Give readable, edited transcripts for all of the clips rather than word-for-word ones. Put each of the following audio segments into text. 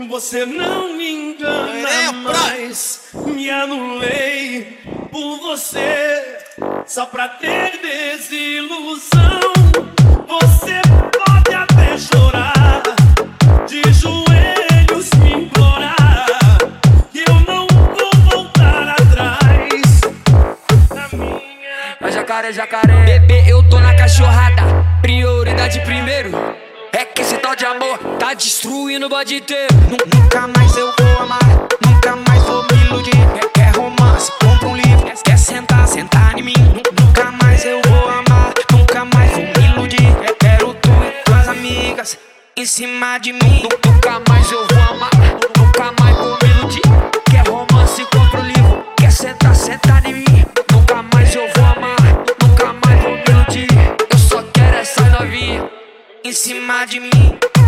Você não me engana mais. Me anulei por você, só pra ter desilusão. Você pode até chorar, de joelhos me implorar, que eu não vou voltar atrás. Na minha... Mas jacaré, jacaré, bebê, eu tô na cachorrada. Prioridade primeiro. É que esse tal de amor tá destruindo o bode inteiro. Nunca mais eu vou amar, nunca mais vou me iludir. Quer romance, compra um livro. Quer sentar, sentar em mim. Nunca mais eu vou amar, nunca mais vou me iludir. Quero tu e tuas amigas em cima de mim. Nunca mais eu vou amar, nunca mais vou me iludir. Quer romance, compra um livro. Quer sentar, sentar em mim. Nunca mais eu vou amar, nunca mais vou me iludir. Eu só quero essa novinha em cima de mim.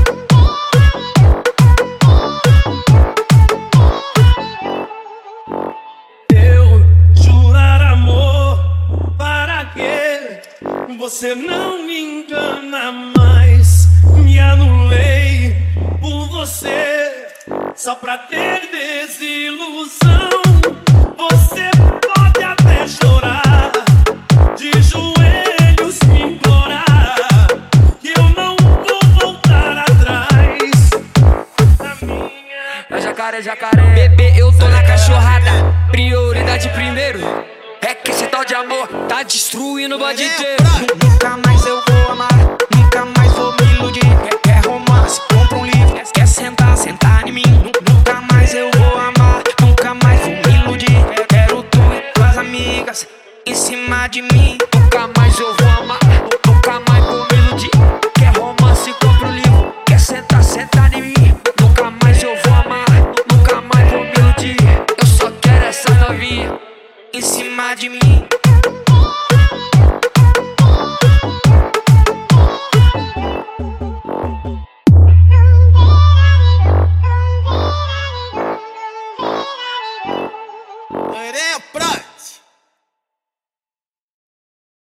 Eu jurar amor, para quê? Você não me engana mais. Me anulei por você, só pra ter desilusão. Você pode até chorar, de joelhos me implorar, que eu não vou voltar atrás. Na minha... Mas jacaré, jacaré, bebê, eu tô na cachorrada. Prioridade primeiro. É que esse tal de amor tá destruindo o bode inteiro. Nunca mais eu vou amar, nunca mais vou me iludir. Quer romance, compra um livro. Quer sentar, sentar em mim. Nunca mais eu vou amar, nunca mais vou me iludir. Quero tu e tuas amigas em cima de mim. Nunca mais eu vou amar, nunca mais vou me iludir. Quer romance, compra um livro. Quer sentar, sentar em mim. Nunca mais eu vou amar, nunca mais vou me iludir. Eu só quero essa novinha em cima de mim.